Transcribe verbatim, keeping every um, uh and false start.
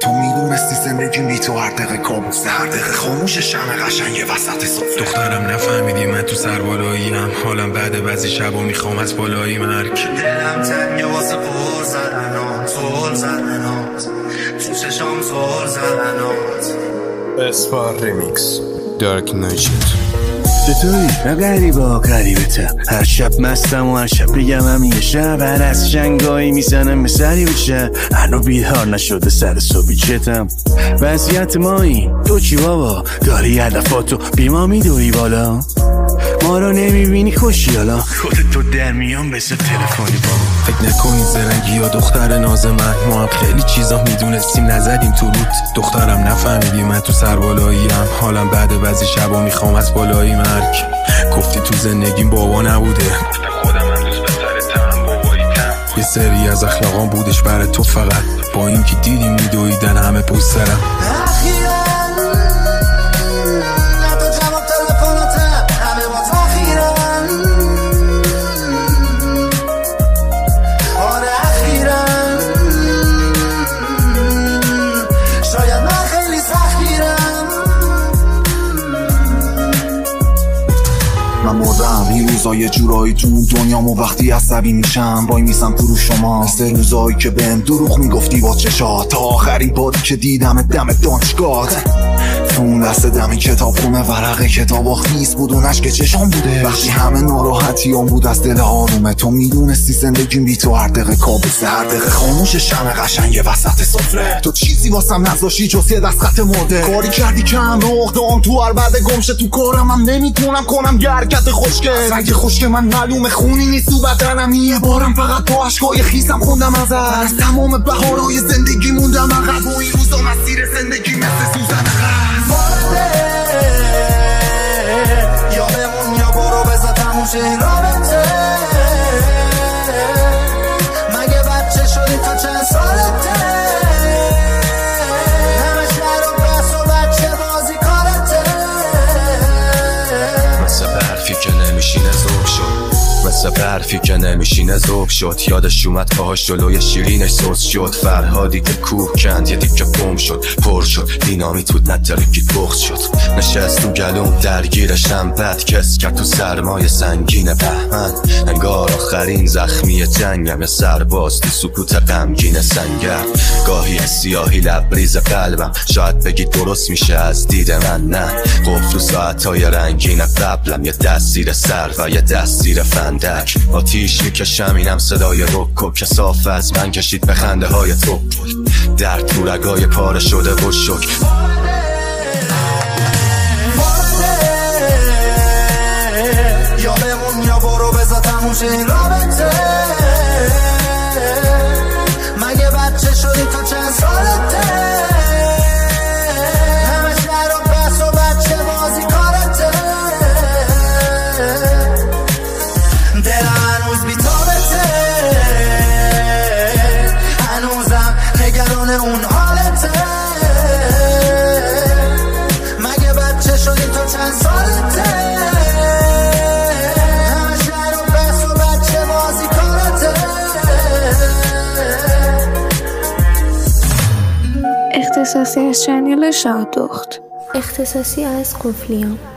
تو میدونستی زندگیم بی تو هر دقیقه کابوسه، هر دقیقه خاموش شمع قشنگ وسط سفره. دخترم نفهمیدی من تو سربالاییم، حالم بعد بعضی شبا میخوام از بالایی مرگ. دلم تنگه واسه پر زدنات، زل زدنات، تو چشام زل زدنات. اسپار ریمیکس دارک نایت. چطوری؟ نه غریبه ها غریبتم، هر شب مستم و هر شب بگم هم یه شب، هر از شنگایی میزنم به سری بشه، هنو بیدار نشده سر صبحی چتم. وضعیت ما این تو چی بابا؟ داری هدفاتو بیما میدوی بالا، ما رو نمیبینی خوشی حالا خودت تو در میان بسه تلفنی بابا. فکر نکنی زرنگی یا دختر ناز من، ما هم خیلی چیزا میدونستیم نزدیم تو رود. دخترم نفهمیدی من تو سربالاییم، حالم بعد بعضی شبا میخوام از بالایی مرگ. گفتی تو زندگیم بابا نبوده، گفتم خودم هم دوست بهتره باباییتم. یه سری از اخلاقام بودش برای تو فقط، با این که دیدی میدویدن همه پشت سرم. من مردم این روزا یه جورایی تو اون دنیامو، وقتی عصبی میشم وای میسم تو رو شما، مثل روزایی که بهم دروغ میگفتی با چشات، تا آخرین باری که دیدم دم دانشگاه. تو اون دست دم کتاب خونه ورق کتاب خیس بود و نشک چشام بوده، وقتی همه ناراحتیام بود از دل آرومه. تو میدونستی زندگیم بی تو هر دقیقه کابوسه، هر دقیقه خاموش شمع قشنگ وسط سفره. تو چیزی واسم نذاشتی جز یه دست خط مرده، کاری کردی که هم رخ دام تو هر بعد گمشه. تو کارم هم نمیتونم کنم یه حرکت خوشگل، رنگ خشک من معلومه خونی نیست تو بدنم. یه بارم فقط با عشقای خیسم خوندم ازت، از تمام بهارهای زندگی موندم عقب، و این روزا مسیر زندگی مثل سوزن یا بمون یا برو بذار تموم شه این رابطه. مگه بچه شدی تو چند سالته؟ همه شهر و بس و بچه بازی کارته. مثل برفی که نمیشینه ذوب شد، مثل برفی که نمیشینه ذوب شد. یادش اومد پاهاش جلوی شیرینش سوز شد. فرهادی که کوه کند یه دیگه بوم شد، پر شد دینامیت بود نترکید بخت شد. نشست تو گلوم درگیرشم بد کس کرد تو سرمای سنگین بهمن. انگار آخرین زخمی جنگم، یه سرباز تو سکوت غمگین سنگر. گاهی سیاهی لبریز قلبم، شاید بگی درست میشه از دید من، نه قفل رو ساعتهای رنگین قبلم. یه دست زیر سر و یه دست زیر فندک، آتیش میکشم اینم صدای رکو که صاف از من کشید به خنده های تو. در تو رگای پاره شده و شک یا بمون یا برو بذار تموم شه این رابطه. مگه بچه شدی تو چند سالته؟ همه شهر و بس و بچه بازی کارته. دلم هنوز بی تابته، هنوزم نگران اون حالته. مگه بچه شدی تو چند سالته؟ همه شهر و بس و بچه بازی کارته. اختصاصی از چنل شادخت، اختصاصی از قفلیام.